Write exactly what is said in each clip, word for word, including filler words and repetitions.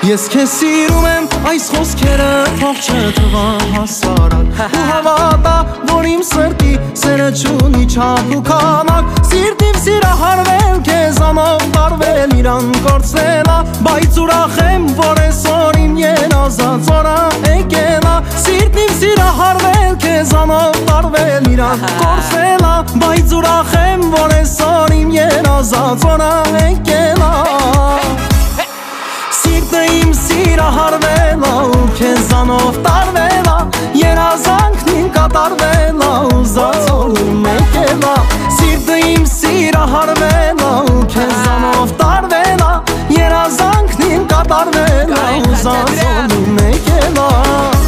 Ես քեզ սիրում եմ, այս խոսքերը թող չթվան հասարակ Ու հավատա, որ իմ սրտի սերը չունի չափ ու քանակ Սիրտիվ սիրահարվել, քեզանով տարվել, իրան կորցնելա Բայց ուրախ եմ, որ այսօր իմ երազած օրը եկել ա Սիրտիվ սիրահարվել, քեզանով տարվել, իրան կորցնելա Բայց ուրախ եմ, որ այսօր իմ երազած օրը եկել ա Սիրտը իմ սիրահարվել ա ու քեզանով տարվել ա Երազանքն իմ կատարվել ա ուզած օրում եկել ա Սիրտը իմ սիրահարվել ա ու քեզանով տարվել ա Երազանքն իմ կատարվել ա ուզած օրում եկել ա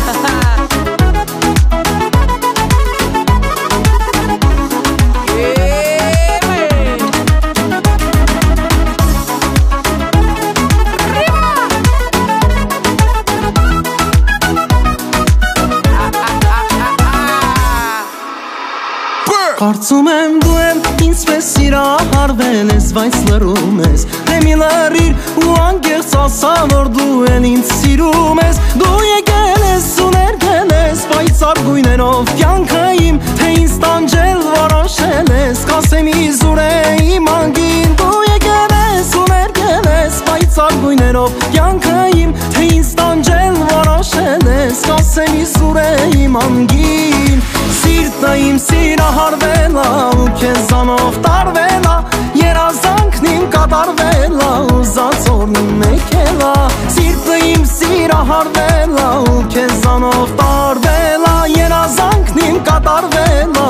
Կարծում եմ դու եմ ինձպես սիրահարվել ես, բայց լռում ես Դե մի լռիր ու անկեղծ ասա, որ դու էլ ինձ սիրում ես Դու եկել ես ու ներկել ես, պայծառ գույներով կյանքը իմ Թե ինձ տանջել որոշել ես, կասեմ իզուր է իմ անգին Դու եկել ես ու ներկել ես, պայծառ գույներով կյանքը իմ Թե ինձ տանջել որոշել ես, կասեմ իզուր է իմ անգին Սիրտը իմ սիրահարվել ա ու քեզանով տարվել ա Երազանքն իմ կատարվել ա ուզած օրն եկել ա Սիրտը իմ սիրահարվել ա ու քեզանով տարվել ա Երազանքն իմ կատարվել ա